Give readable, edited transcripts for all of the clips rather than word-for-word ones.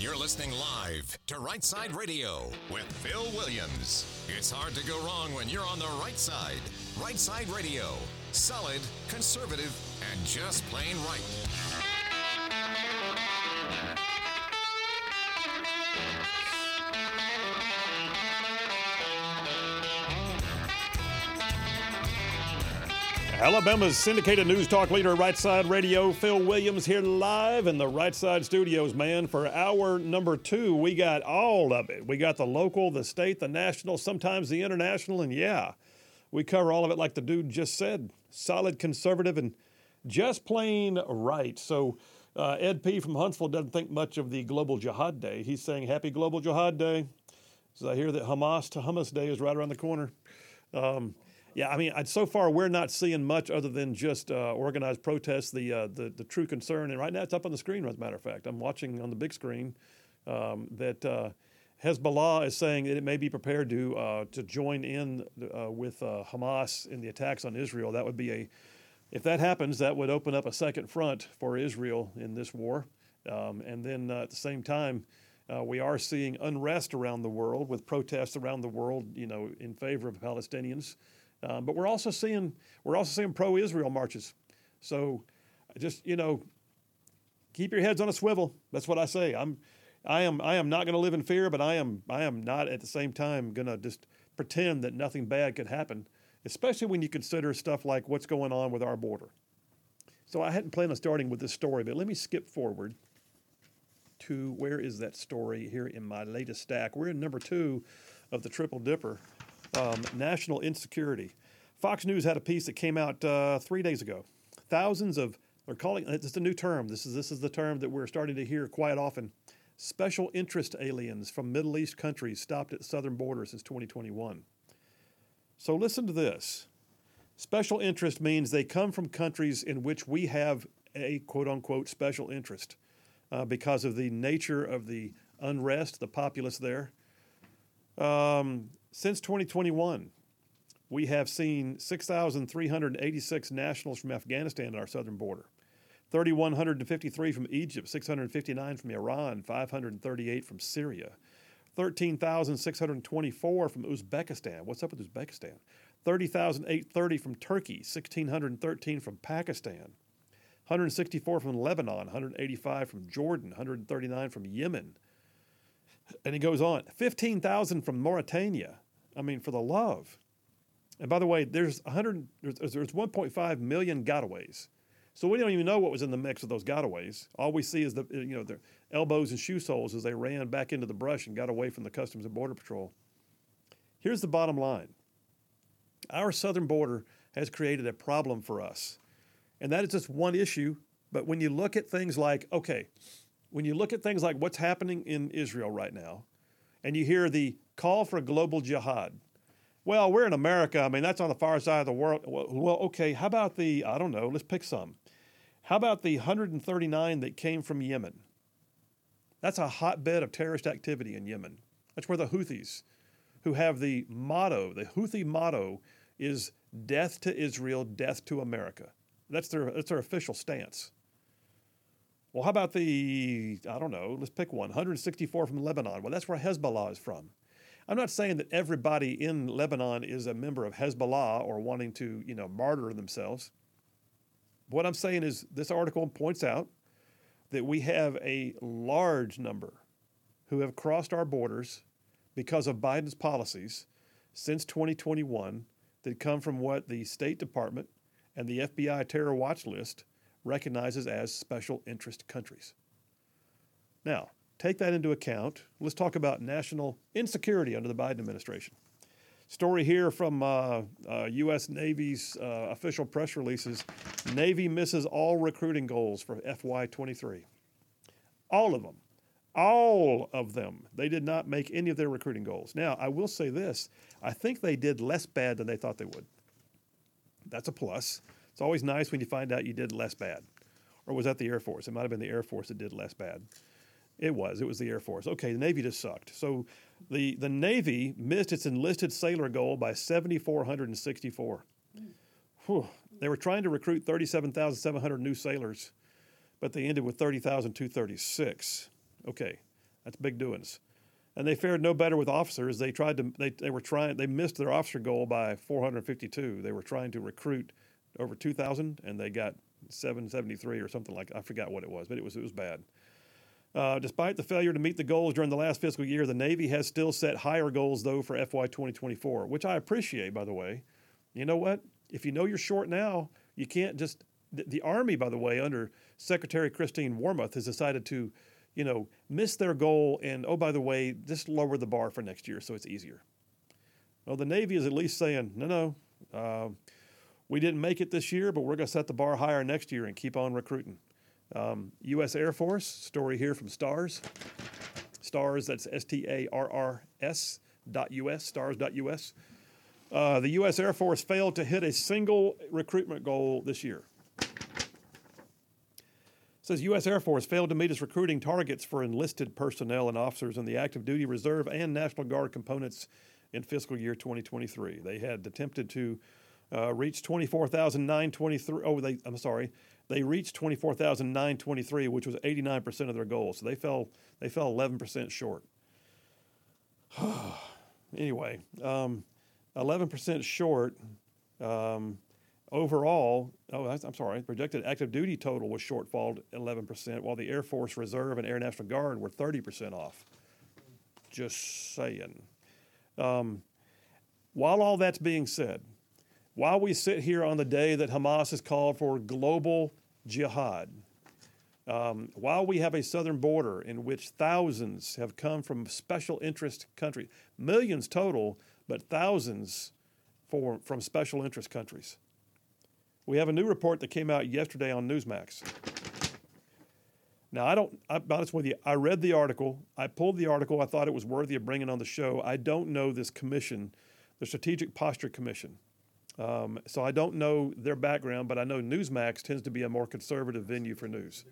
You're listening live to Right Side Radio with Phil Williams. It's hard to go wrong when you're on the right side. Right Side Radio. Solid, conservative, and just plain right. Alabama's syndicated news talk leader, Right Side Radio, Phil Williams here live in the Right Side studios, man. For hour number 2, we got all of it. We got the local, the state, the national, sometimes the international, and yeah, we cover all of it like the dude just said. Solid, conservative, and just plain right. So Ed P. from Huntsville doesn't think much of the Global Jihad Day. He's saying Happy Global Jihad Day. So I hear that Hamas to Hummus Day is right around the corner. Yeah, I mean, so far we're not seeing much other than just organized protests. The true concern, and right now it's up on the screen. As a matter of fact, I'm watching on the big screen that Hezbollah is saying that it may be prepared to join in with Hamas in the attacks on Israel. That would be if that happens, that would open up a second front for Israel in this war. And then at the same time, we are seeing unrest around the world with protests around the world, in favor of Palestinians. But we're also seeing pro-Israel marches. So just, keep your heads on a swivel. That's what I say. I am not going to live in fear, but I am not at the same time going to just pretend that nothing bad could happen, especially when you consider stuff like what's going on with our border. So I hadn't planned on starting with this story, but let me skip forward to where is that story here in my latest stack. We're in number 2 of the Triple Dipper. National insecurity. Fox News had a piece that came out 3 days ago. Thousands of, they're calling, it's a new term. This is the term that we're starting to hear quite often. Special interest aliens from Middle East countries stopped at the southern border since 2021. So listen to this. Special interest means they come from countries in which we have a quote-unquote special interest because of the nature of the unrest, the populace there. Since 2021, we have seen 6,386 nationals from Afghanistan at our southern border, 3,153 from Egypt, 659 from Iran, 538 from Syria, 13,624 from Uzbekistan. What's up with Uzbekistan? 30,830 from Turkey, 1,613 from Pakistan, 164 from Lebanon, 185 from Jordan, 139 from Yemen. And he goes on, 15,000 from Mauritania. I mean, for the love. And by the way, there's 1.5 million gotaways. So we don't even know what was in the mix of those gotaways. All we see is their elbows and shoe soles as they ran back into the brush and got away from the Customs and Border Patrol. Here's the bottom line. Our southern border has created a problem for us. And that is just one issue. But when you look at things like, what's happening in Israel right now, and you hear the call for a global jihad, well, we're in America. I mean, that's on the far side of the world. Well, okay, how about let's pick some. How about the 139 that came from Yemen? That's a hotbed of terrorist activity in Yemen. That's where the Houthis, who have the Houthi motto is death to Israel, death to America. That's their official stance. Well, how about let's pick one, 164 from Lebanon. Well, that's where Hezbollah is from. I'm not saying that everybody in Lebanon is a member of Hezbollah or wanting to, martyr themselves. What I'm saying is this article points out that we have a large number who have crossed our borders because of Biden's policies since 2021 that come from what the State Department and the FBI terror watch list recognizes as special interest countries. Now, take that into account. Let's talk about national insecurity under the Biden administration. Story here from U.S. Navy's official press releases. Navy misses all recruiting goals for FY23. All of them. All of them. They did not make any of their recruiting goals. Now, I will say this. I think they did less bad than they thought they would. That's a plus. It's always nice when you find out you did less bad. Or was that the Air Force? It might have been the Air Force that did less bad. It was the Air Force. Okay, the Navy just sucked. So the Navy missed its enlisted sailor goal by 7,464. Whew. They were trying to recruit 37,700 new sailors, but they ended with 30,236. Okay, That's big doings. And they fared no better with officers. They missed their officer goal by 452. They were trying to recruit over 2,000, and they got 773 or something like, I forgot what it was, but it was bad. Despite the failure to meet the goals during the last fiscal year, the Navy has still set higher goals, though, for FY 2024, which I appreciate, by the way. You know what? If you know you're short now, you can't just – the Army, by the way, under Secretary Christine Wormuth, has decided to, miss their goal and, oh, by the way, just lower the bar for next year so it's easier. Well, the Navy is at least saying, no, we didn't make it this year, but we're going to set the bar higher next year and keep on recruiting. U.S. Air Force, story here from STARS. STARS, that's STARRS.US, stars.us. The U.S. Air Force failed to hit a single recruitment goal this year. It says U.S. Air Force failed to meet its recruiting targets for enlisted personnel and officers in the active duty reserve and National Guard components in fiscal year 2023. They had attempted to reach 24,923. They reached 24,923, which was 89% of their goal. So they fell 11% short. Anyway, 11% short. Overall, projected active duty total was shortfalled 11%, while the Air Force Reserve and Air National Guard were 30% off. Just saying. While all that's being said, while we sit here on the day that Hamas has called for global jihad, while we have a southern border in which thousands have come from special interest countries, millions total, but thousands from special interest countries. We have a new report that came out yesterday on Newsmax. Now, I'm honest with you, I read the article. I pulled the article. I thought it was worthy of bringing on the show. I don't know this commission, the Strategic Posture Commission. So I don't know their background, but I know Newsmax tends to be a more conservative venue for news.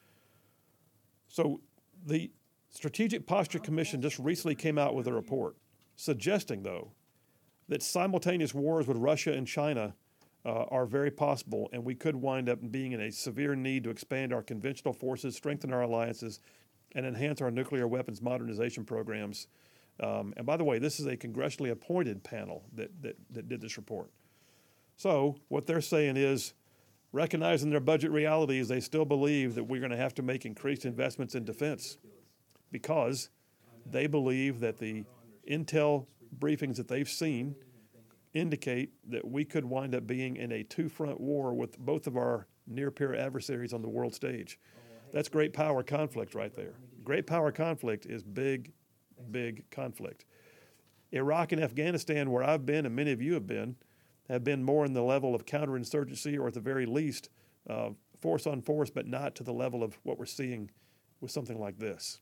So the Strategic Posture Commission just recently came out with a report suggesting, though, that simultaneous wars with Russia and China are very possible, and we could wind up being in a severe need to expand our conventional forces, strengthen our alliances, and enhance our nuclear weapons modernization programs. And by the way, this is a congressionally appointed panel that did this report. So what they're saying is, recognizing their budget realities, they still believe that we're going to have to make increased investments in defense because they believe that the intel briefings that they've seen indicate that we could wind up being in a two-front war with both of our near-peer adversaries on the world stage. That's great power conflict right there. Great power conflict is big, big conflict. Iraq and Afghanistan, where I've been and many of you have been more in the level of counterinsurgency or at the very least force on force, but not to the level of what we're seeing with something like this.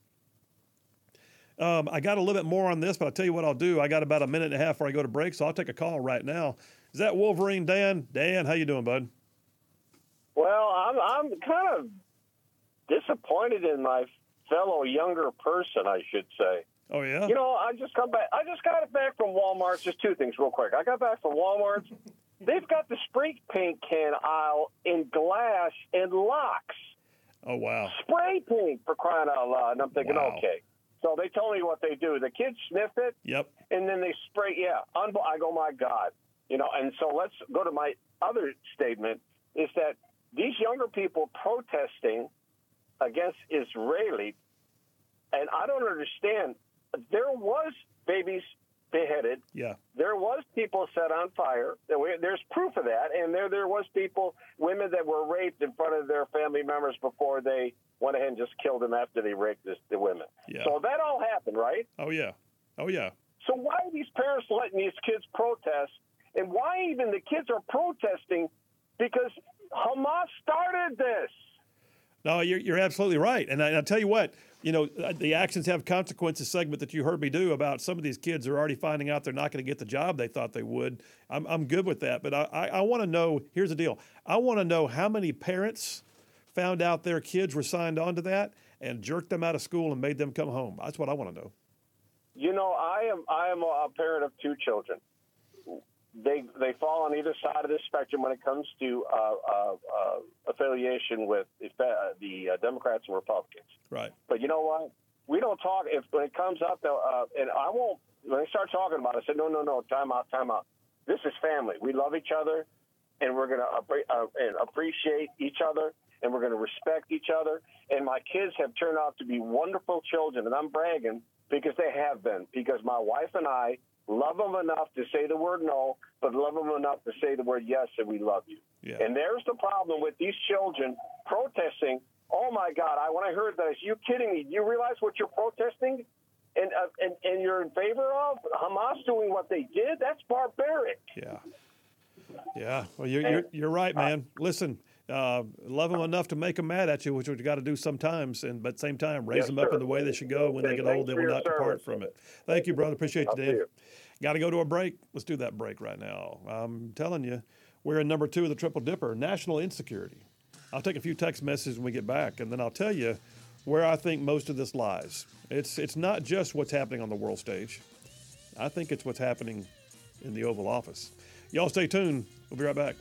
I got a little bit more on this, but I'll tell you what I'll do. I got about a minute and a half before I go to break, so I'll take a call right now. Is that Wolverine Dan? Dan, how you doing, bud? Well, I'm kind of disappointed in my fellow younger person, I should say. Oh, yeah? You know, I just got back from Walmart. Just two things real quick. I got back from Walmart. They've got the spray paint can aisle in glass and locks. Oh, wow. Spray paint, for crying out loud. And I'm thinking, wow. Okay. So they told me what they do. The kids sniff it. Yep. And then they spray. Yeah. I go, my God. You know, and so let's go to my other statement is that these younger people protesting against Israeli, and I don't understand. There was babies beheaded. Yeah. There was people set on fire. There's proof of that. And there was women that were raped in front of their family members before they went ahead and just killed them after they raped the women. Yeah. So that all happened, right? Oh, yeah. Oh, yeah. So why are these parents letting these kids protest? And why even the kids are protesting? Because Hamas started this. No, you're absolutely right. And I'll tell you what, you know, the actions have consequences segment that you heard me do about some of these kids are already finding out they're not going to get the job they thought they would. I'm good with that. But I want to know, here's the deal. I want to know how many parents found out their kids were signed on to that and jerked them out of school and made them come home. That's what I want to know. You know, I am a parent of two children. They fall on either side of the spectrum when it comes to affiliation with the Democrats and Republicans. Right. But you know what? we don't talk. If when it comes up, and I won't. When they start talking about it, I said, no, time out. This is family. We love each other, and we're going to appreciate each other, and we're going to respect each other. And my kids have turned out to be wonderful children, and I'm bragging because they have been. Because my wife and I love them enough to say the word no, but love them enough to say the word yes, and we love you. Yeah. And there's the problem with these children protesting. Oh, my God, when I heard that, I said, you kidding me? Do you realize what you're protesting? And you're in favor of Hamas doing what they did? That's barbaric. Yeah. Well, you're right, man. Listen, love them enough to make them mad at you, which we've got to do sometimes, but at the same time, raise them up in the way they should go. When they get old, they will not depart from it. Thank you, brother. Appreciate you, Dan. Got to go to a break. Let's do that break right now. I'm telling you, we're in number 2 of the Triple Dipper, national insecurity. I'll take a few text messages when we get back, and then I'll tell you where I think most of this lies. It's not just what's happening on the world stage. I think it's what's happening in the Oval Office. Y'all stay tuned. We'll be right back.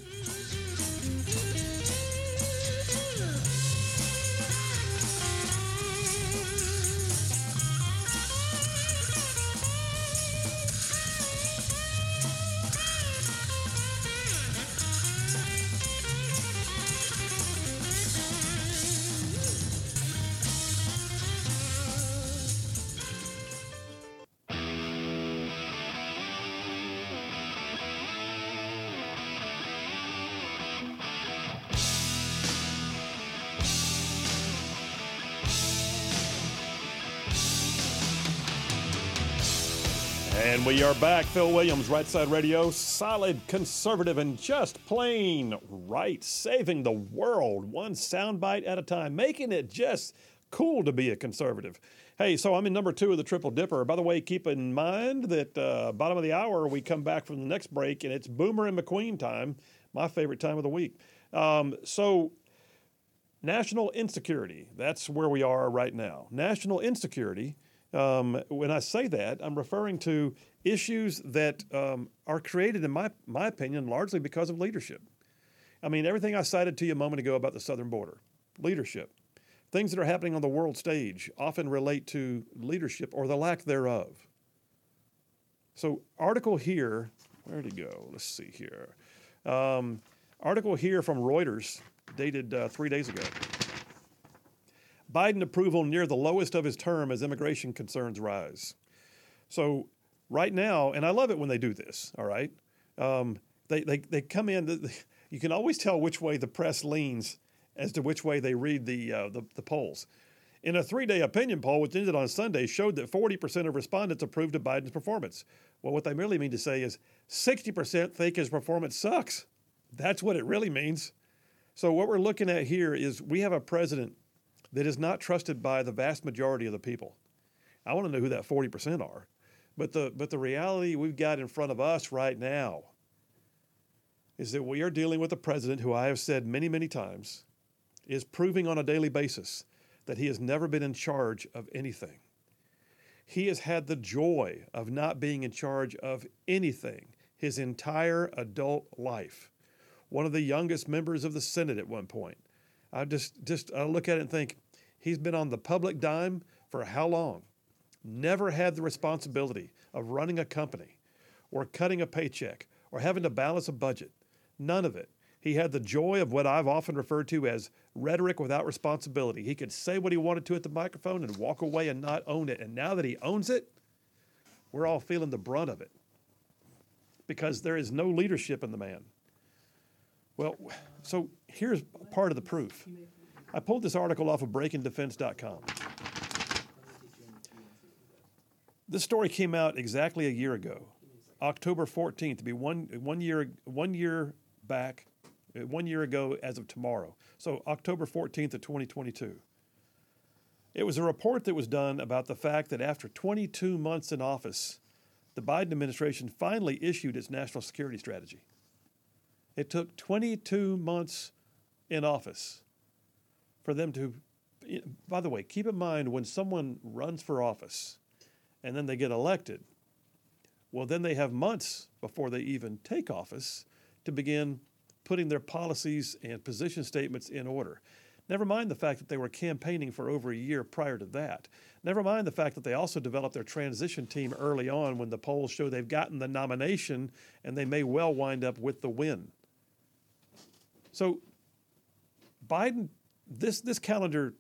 And we are back. Phil Williams, Right Side Radio, solid, conservative, and just plain right, saving the world one soundbite at a time, making it just cool to be a conservative. Hey, so I'm in number 2 of the Triple Dipper. By the way, keep in mind that bottom of the hour, we come back from the next break, and it's Boomer and McQueen time, my favorite time of the week. So national insecurity, that's where we are right now. National insecurity. When I say that, I'm referring to issues that are created, in my opinion, largely because of leadership. I mean, everything I cited to you a moment ago about the southern border, leadership. Things that are happening on the world stage often relate to leadership or the lack thereof. So article here, where'd it go? Let's see here. Article here from Reuters, dated 3 days ago. Biden approval near the lowest of his term as immigration concerns rise. So right now, and I love it when they do this, all right? They come in, you can always tell which way the press leans as to which way they read the polls. In a 3-day opinion poll, which ended on Sunday, showed that 40% of respondents approved of Biden's performance. Well, what they really mean to say is 60% think his performance sucks. That's what it really means. So what we're looking at here is we have a president that is not trusted by the vast majority of the people. I want to know who that 40% are. But the reality we've got in front of us right now is that we are dealing with a president who I have said many, many times is proving on a daily basis that he has never been in charge of anything. He has had the joy of not being in charge of anything his entire adult life. One of the youngest members of the Senate at one point. I look at it and think, he's been on the public dime for how long? Never had the responsibility of running a company or cutting a paycheck or having to balance a budget. None of it. He had the joy of what I've often referred to as rhetoric without responsibility. He could say what he wanted to at the microphone and walk away and not own it. And now that he owns it, we're all feeling the brunt of it because there is no leadership in the man. Well, so here's part of the proof. I pulled this article off of breakingdefense.com. This story came out exactly a year ago, October 14th, to be one year back, 1 year ago as of tomorrow. So October 14th of 2022. It was a report that was done about the fact that after 22 months in office, the Biden administration finally issued its national security strategy. It took 22 months in office for them to, by the way, keep in mind when someone runs for office and then they get elected, well, then they have months before they even take office to begin putting their policies and position statements in order. Never mind the fact that they were campaigning for over a year prior to that. Never mind the fact that they also developed their transition team early on when the polls show they've gotten the nomination and they may well wind up with the win. So Biden, this calendar,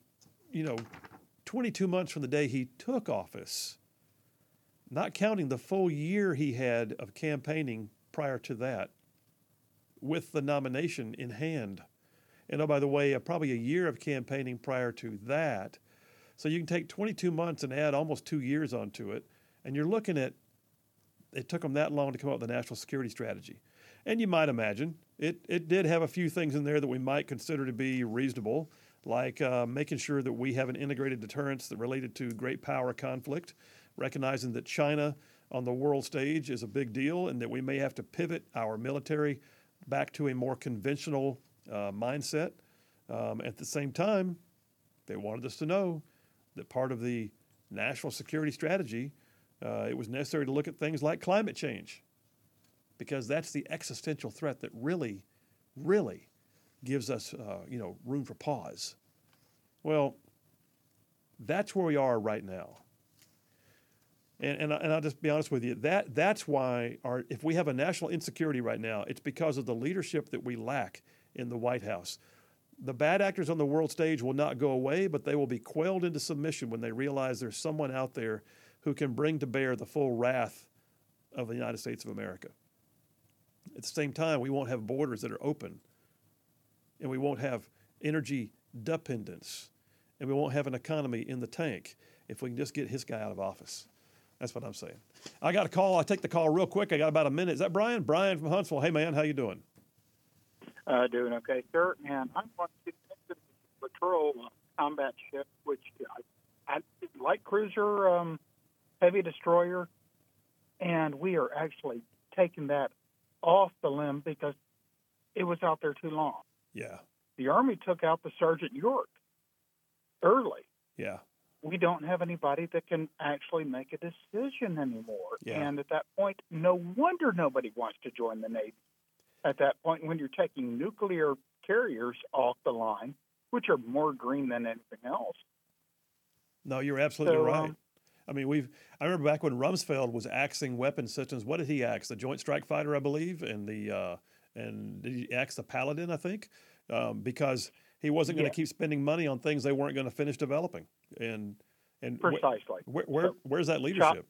22 months from the day he took office, not counting the full year he had of campaigning prior to that, with the nomination in hand. And oh, by the way, probably a year of campaigning prior to that. So you can take 22 months and add almost 2 years onto it, and you're looking at, it took them that long to come up with a national security strategy. And you might imagine it did have a few things in there that we might consider to be reasonable, like making sure that we have an integrated deterrence that related to great power conflict, recognizing that China on the world stage is a big deal and that we may have to pivot our military back to a more conventional mindset. At the same time, they wanted us to know that part of the national security strategy, it was necessary to look at things like climate change, because that's the existential threat that really, really gives us, room for pause. Well, that's where we are right now. And I'll just be honest with you, that's why if we have a national insecurity right now, it's because of the leadership that we lack in the White House. The bad actors on the world stage will not go away, but they will be quailed into submission when they realize there's someone out there who can bring to bear the full wrath of the United States of America. At the same time, we won't have borders that are open, and we won't have energy dependence, and we won't have an economy in the tank if we can just get his guy out of office. That's what I'm saying. I got a call. I'll take the call real quick. I got about a minute. Is that Brian? Brian from Huntsville. Hey, man, how you doing? Doing okay, sir. And I'm going to the patrol combat ship, which I light cruiser, heavy destroyer, and we are actually taking that off the limb because it was out there too long. Yeah. The Army took out the Sergeant York early. Yeah. We don't have anybody that can actually make a decision anymore. Yeah. And at that point, no wonder nobody wants to join the Navy. At that point, when you're taking nuclear carriers off the line, which are more green than anything else. No, you're absolutely right. I mean, I remember back when Rumsfeld was axing weapon systems. What did he axe? The Joint Strike Fighter, I believe, and did he axe the Paladin, I think, because he wasn't going to keep spending money on things they weren't going to finish developing. And precisely. Where's that leadership?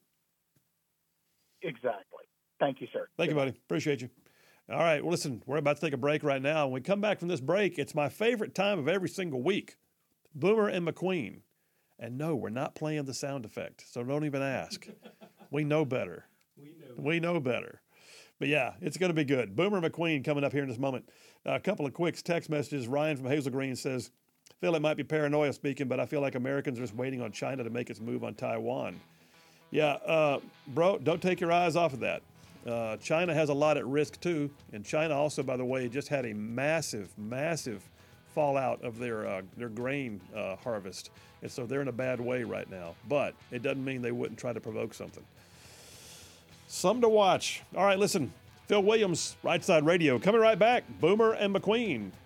Exactly. Thank you, sir. Thank you, buddy. Appreciate you. All right. Well, listen, we're about to take a break right now. When we come back from this break, it's my favorite time of every single week. Boomer and McQueen. And no, we're not playing the sound effect, so don't even ask. We know better. We know better. But yeah, it's going to be good. Boomer McQueen coming up here in this moment. A couple of quick text messages. Ryan from Hazel Green says, Phil, it might be paranoia speaking, but I feel like Americans are just waiting on China to make its move on Taiwan. Yeah, bro, don't take your eyes off of that. China has a lot at risk too, and China also, by the way, just had a massive fallout of their grain harvest, and so they're in a bad way right now. But it doesn't mean they wouldn't try to provoke something. Something to watch. All right, listen, Phil Williams, Right Side Radio, coming right back. Boomer and McQueen.